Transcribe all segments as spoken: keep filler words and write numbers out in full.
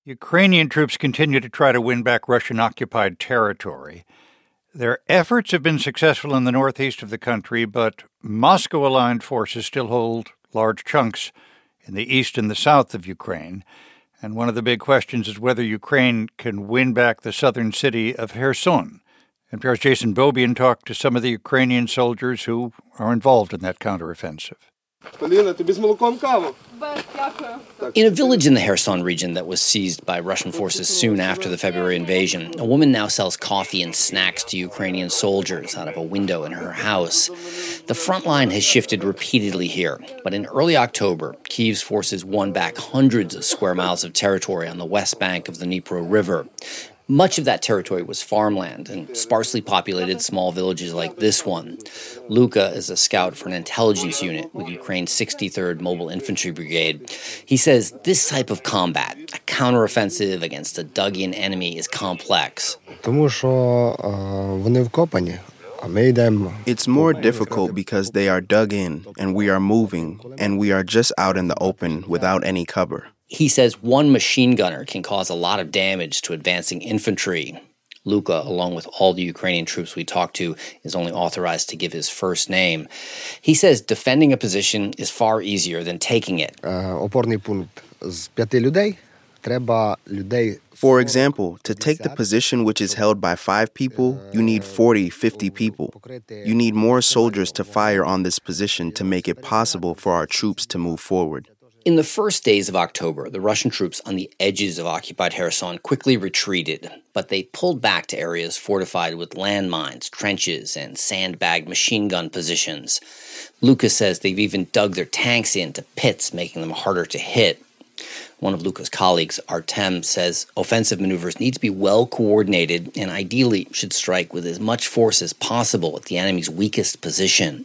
Ukrainian troops continue to try to win back Russian-occupied territory. Their efforts have been successful in the northeast of the country, but Moscow-aligned forces still hold large chunks in the east and the south of Ukraine. And one of the big questions is whether Ukraine can win back the southern city of Kherson. N P R's Jason Beaubien talked to some of the Ukrainian soldiers who are involved in that counteroffensive. In a village in the Kherson region that was seized by Russian forces soon after the February invasion, a woman now sells coffee and snacks to Ukrainian soldiers out of a window in her house. The front line has shifted repeatedly here, but in early October, Kyiv's forces won back hundreds of square miles of territory on the west bank of the Dnipro River. Much of that territory was farmland and sparsely populated small villages like this one. Luka is a scout for an intelligence unit with Ukraine's sixty-third Mobile Infantry Brigade. He says this type of combat, a counteroffensive against a dug-in enemy, is complex. It's more difficult because they are dug in, and we are moving, and we are just out in the open without any cover. He says one machine gunner can cause a lot of damage to advancing infantry. Luka, along with all the Ukrainian troops we talked to, is only authorized to give his first name. He says defending a position is far easier than taking it. For example, to take the position which is held by five people, you need forty, fifty people. You need more soldiers to fire on this position to make it possible for our troops to move forward. In the first days of October, the Russian troops on the edges of occupied Kherson quickly retreated, but they pulled back to areas fortified with landmines, trenches, and sandbagged machine gun positions. Lucas says they've even dug their tanks into pits, making them harder to hit. One of Luka's colleagues, Artem, says offensive maneuvers need to be well coordinated and ideally should strike with as much force as possible at the enemy's weakest position.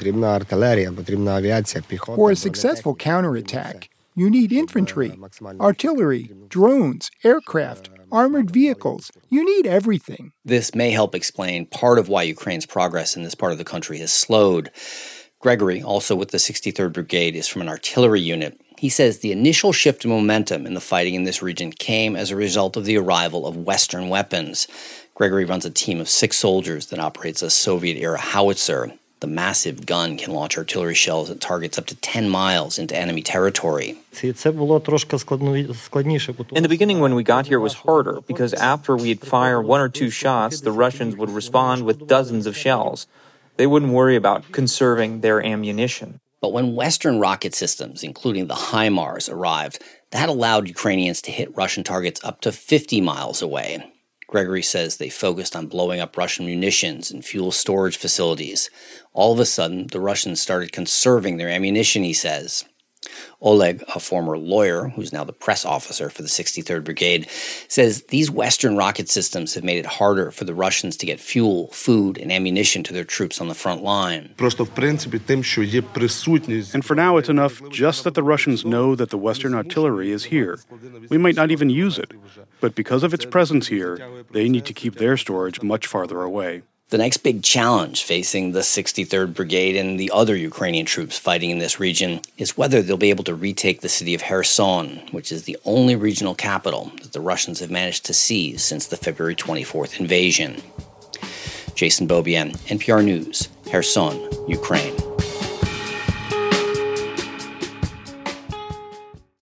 For a successful counterattack, you need infantry, artillery, drones, aircraft, armored vehicles. You need everything. This may help explain part of why Ukraine's progress in this part of the country has slowed. Gregory, also with the sixty-third Brigade, is from an artillery unit. He says the initial shift in momentum in the fighting in this region came as a result of the arrival of Western weapons. Gregory runs a team of six soldiers that operates a Soviet-era howitzer. The massive gun can launch artillery shells at targets up to ten miles into enemy territory. In the beginning, when we got here, it was harder, because after we'd fire one or two shots, the Russians would respond with dozens of shells. They wouldn't worry about conserving their ammunition. But when Western rocket systems, including the HIMARS, arrived, that allowed Ukrainians to hit Russian targets up to fifty miles away. Gregory says they focused on blowing up Russian munitions and fuel storage facilities. All of a sudden, the Russians started conserving their ammunition, he says. Oleg, a former lawyer who's now the press officer for the sixty-third Brigade, says these Western rocket systems have made it harder for the Russians to get fuel, food, and ammunition to their troops on the front line. And for now, it's enough just that the Russians know that the Western artillery is here. We might not even use it, but because of its presence here, they need to keep their storage much farther away. The next big challenge facing the sixty-third Brigade and the other Ukrainian troops fighting in this region is whether they'll be able to retake the city of Kherson, which is the only regional capital that the Russians have managed to seize since the February twenty-fourth invasion. Jason Beaubien, N P R News, Kherson, Ukraine.